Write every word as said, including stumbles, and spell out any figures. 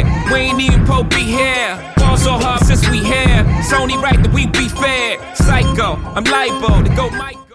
We ain't even po be here. Fall so hard since we here. It's only right that we be fair. Psycho, I'm libo to go Michael.